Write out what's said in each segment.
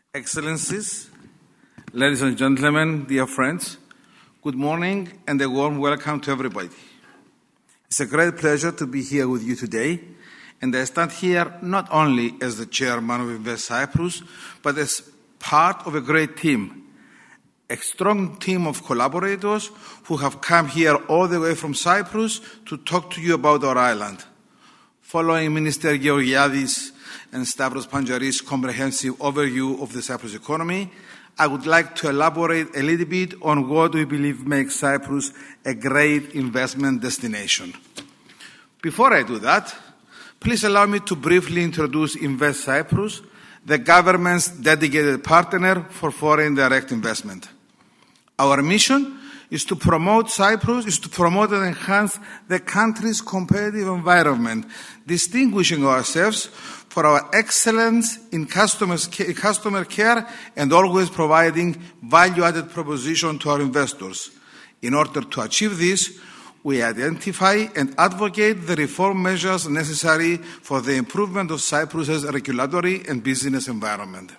Excellencies, ladies and gentlemen, dear friends, good morning and a warm welcome to everybody. It's a great pleasure to be here with you today, and I stand here not only as the chairman of Invest Cyprus, but as part of a great team, a strong team of collaborators who have come here all the way from Cyprus to talk to you about our island. Following Minister Georgiadis and Stavros Pangaris' comprehensive overview of the Cyprus economy, I would like to elaborate a little bit on what we believe makes Cyprus a great investment destination. Before I do that, please allow me to briefly introduce Invest Cyprus, the government's dedicated partner for foreign direct investment. Our mission is to promote and enhance the country's competitive environment, distinguishing ourselves for our excellence in customer care and always providing value-added proposition to our investors. In order to achieve this, we identify and advocate the reform measures necessary for the improvement of Cyprus's regulatory and business environment.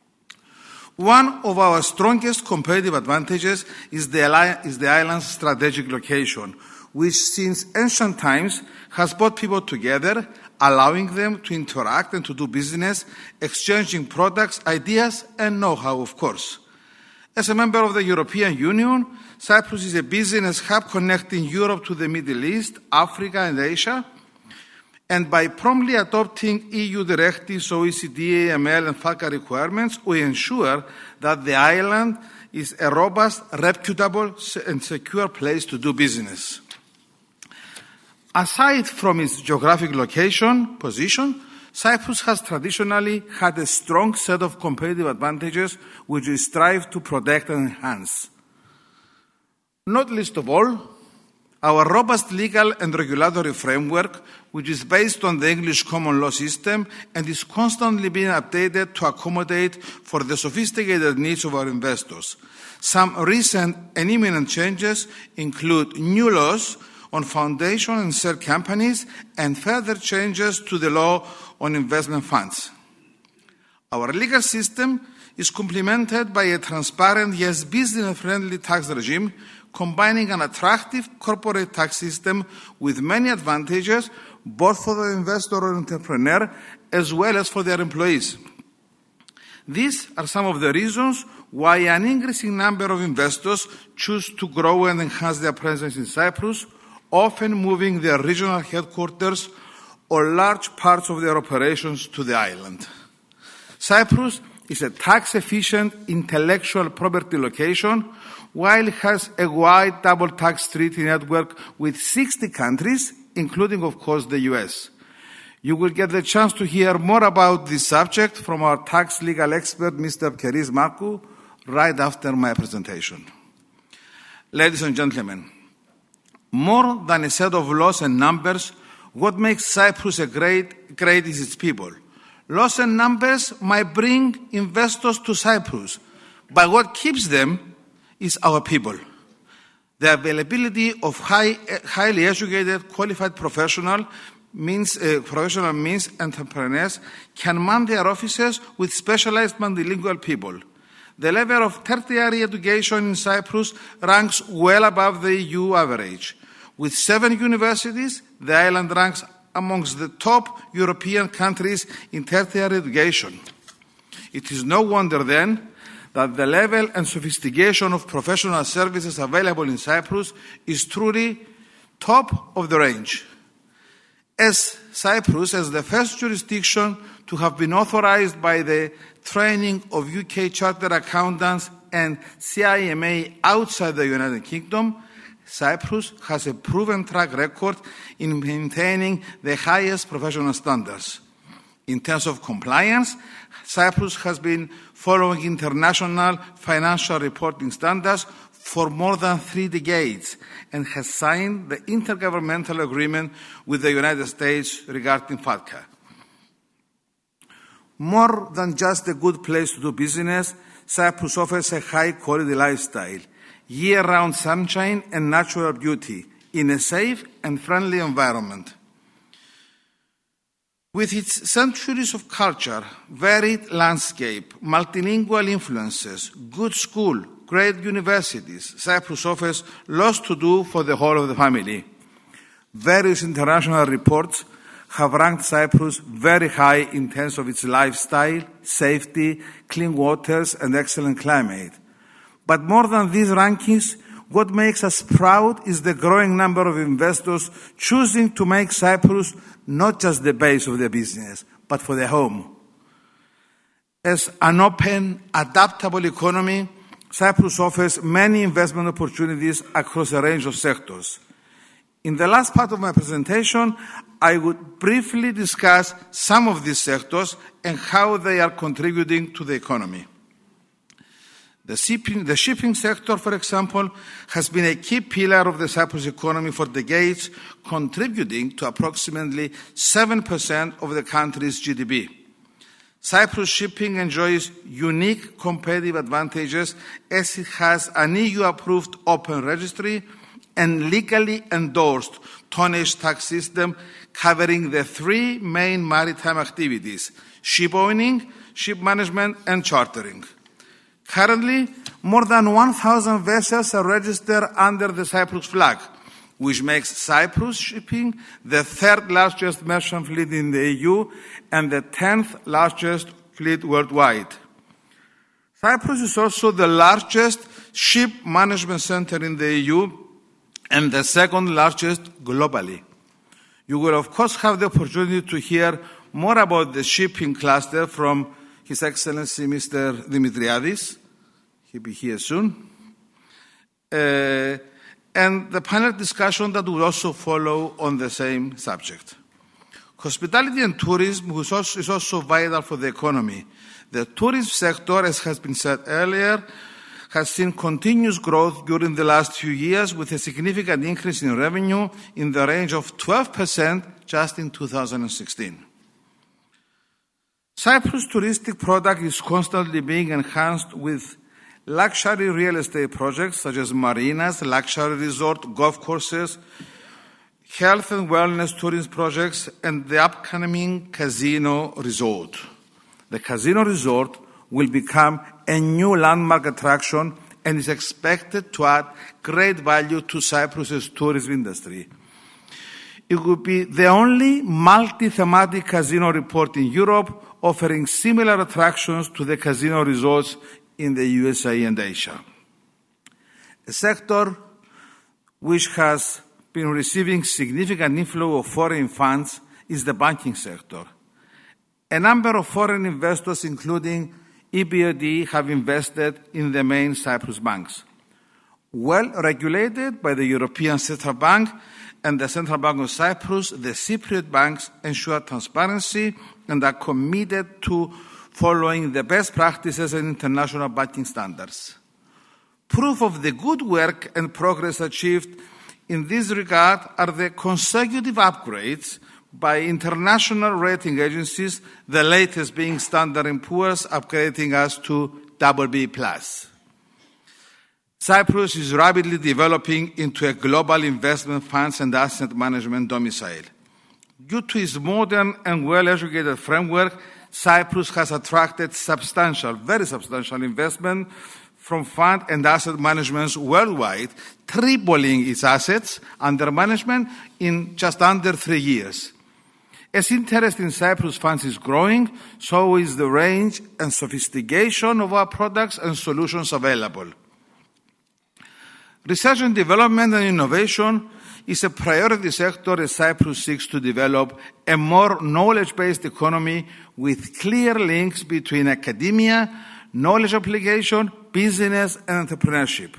One of our strongest competitive advantages is the island's strategic location, which since ancient times has brought people together, allowing them to interact and to do business, exchanging products, ideas, and know-how, of course. As a member of the European Union, Cyprus is a business hub connecting Europe to the Middle East, Africa, and Asia. And by promptly adopting EU directives, OECD, AML, and FATCA requirements, we ensure that the island is a robust, reputable, and secure place to do business. Aside from its geographic position, Cyprus has traditionally had a strong set of competitive advantages which we strive to protect and enhance. Not least of all, our robust legal and regulatory framework, which is based on the English common law system and is constantly being updated to accommodate for the sophisticated needs of our investors. Some recent and imminent changes include new laws on foundation and share companies and further changes to the law on investment funds. Our legal system is complemented by a transparent yet business-friendly tax regime, combining an attractive corporate tax system with many advantages, both for the investor or entrepreneur, as well as for their employees. These are some of the reasons why an increasing number of investors choose to grow and enhance their presence in Cyprus, often moving their regional headquarters or large parts of their operations to the island. Cyprus is a tax-efficient intellectual property location, while it has a wide double tax treaty network with 60 countries, including, of course, the US. You will get the chance to hear more about this subject from our tax legal expert, Mr. Keris Markou, right after my presentation. Ladies and gentlemen, more than a set of laws and numbers, what makes Cyprus great is its people. Laws and numbers might bring investors to Cyprus, but what keeps them is our people. The availability of highly educated, qualified professionals means entrepreneurs can man their offices with specialized multilingual people. The level of tertiary education in Cyprus ranks well above the EU average. With 7 universities, the island ranks amongst the top European countries in tertiary education. It is no wonder then that the level and sophistication of professional services available in Cyprus is truly top of the range. As Cyprus, as the first jurisdiction to have been authorized by the training of UK Chartered Accountants and CIMA outside the United Kingdom, Cyprus has a proven track record in maintaining the highest professional standards. In terms of compliance, Cyprus has been following international financial reporting standards for more than 3 decades and has signed the intergovernmental agreement with the United States regarding FATCA. More than just a good place to do business, Cyprus offers a high-quality lifestyle, year-round sunshine and natural beauty in a safe and friendly environment. With its centuries of culture, varied landscape, multilingual influences, good school, great universities, Cyprus offers lots to do for the whole of the family. Various international reports have ranked Cyprus very high in terms of its lifestyle, safety, clean waters, and excellent climate. But more than these rankings, what makes us proud is the growing number of investors choosing to make Cyprus not just the base of their business, but for their home. As an open, adaptable economy, Cyprus offers many investment opportunities across a range of sectors. In the last part of my presentation, I would briefly discuss some of these sectors and how they are contributing to the economy. The shipping sector, for example, has been a key pillar of the Cyprus economy for decades, contributing to approximately 7% of the country's GDP. Cyprus shipping enjoys unique competitive advantages as it has an EU-approved open registry and legally endorsed tonnage tax system covering the three main maritime activities: ship owning, ship management, and chartering. Currently, more than 1,000 vessels are registered under the Cyprus flag, which makes Cyprus shipping the third largest merchant fleet in the EU and the 10th largest fleet worldwide. Cyprus is also the largest ship management center in the EU and the second largest globally. You will, of course, have the opportunity to hear more about the shipping cluster from His Excellency Mr. Dimitriadis. He'll be here soon. And the panel discussion that will also follow on the same subject. Hospitality and tourism is also vital for the economy. The tourism sector, as has been said earlier, has seen continuous growth during the last few years with a significant increase in revenue in the range of 12% just in 2016. Cyprus' touristic product is constantly being enhanced with luxury real estate projects such as marinas, luxury resort, golf courses, health and wellness tourism projects, and the upcoming casino resort. The casino resort will become a new landmark attraction and is expected to add great value to Cyprus's tourism industry. It will be the only multi-thematic casino report in Europe offering similar attractions to the casino resorts in the USA and Asia. A sector which has been receiving significant inflow of foreign funds is the banking sector. A number of foreign investors, including EBRD, have invested in the main Cyprus banks. Well regulated by the European Central Bank and the Central Bank of Cyprus, the Cypriot banks ensure transparency and are committed to following the best practices and international banking standards. Proof of the good work and progress achieved in this regard are the consecutive upgrades by international rating agencies, the latest being Standard & Poor's, upgrading us to BB+. Cyprus is rapidly developing into a global investment funds and asset management domicile. Due to its modern and well-educated framework, Cyprus has attracted very substantial investment from fund and asset managements worldwide, tripling its assets under management in just under 3 years. As interest in Cyprus funds is growing, so is the range and sophistication of our products and solutions available. Research and development and innovation is a priority sector as Cyprus seeks to develop a more knowledge-based economy with clear links between academia, knowledge application, business, and entrepreneurship.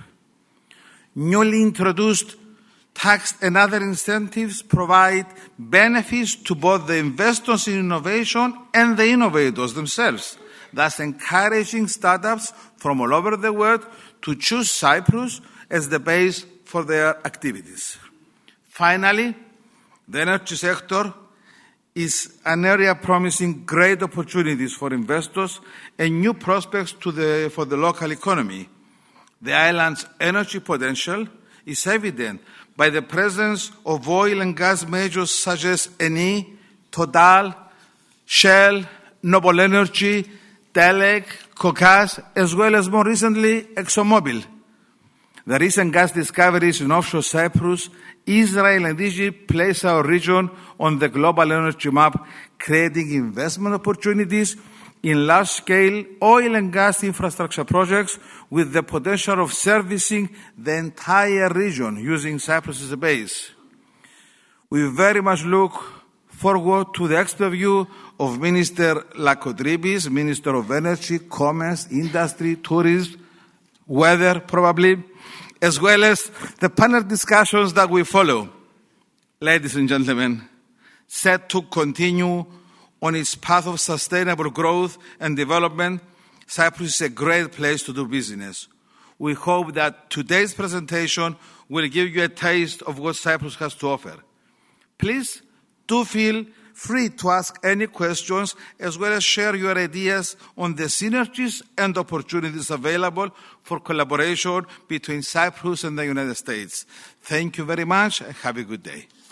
Newly introduced tax and other incentives provide benefits to both the investors in innovation and the innovators themselves, thus encouraging startups from all over the world to choose Cyprus as the base for their activities. Finally, the energy sector is an area promising great opportunities for investors and new prospects for the local economy. The island's energy potential is evident by the presence of oil and gas majors such as Eni, Total, Shell, Noble Energy, Delek, Kokas, as well as more recently ExxonMobil. The recent gas discoveries in offshore Cyprus, Israel and Egypt place our region on the global energy map, creating investment opportunities in large-scale oil and gas infrastructure projects with the potential of servicing the entire region using Cyprus as a base. We very much look forward to the expert view of Minister Lakodribis, Minister of Energy, Commerce, Industry, Tourism, Weather probably, as well as the panel discussions that will follow. Ladies and gentlemen, set to continue on its path of sustainable growth and development, Cyprus is a great place to do business. We hope that today's presentation will give you a taste of what Cyprus has to offer. Please do feel free to ask any questions as well as share your ideas on the synergies and opportunities available for collaboration between Cyprus and the United States. Thank you very much and have a good day.